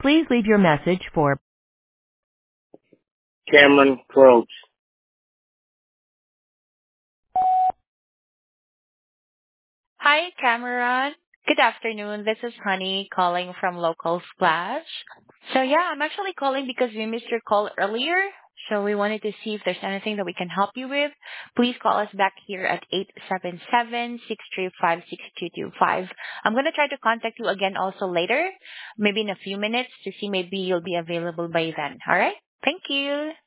Please leave your message for Cameron Probst. Hi, Cameron. Good afternoon. This is Honey calling from Local Splash. I'm actually calling because we missed your call earlier. So we wanted to see if there's anything that we can help you with. Please call us back here at 877-635-6225. I'm going to try to contact you again also later, maybe in a few minutes to see maybe you'll be available by then. All right? Thank you.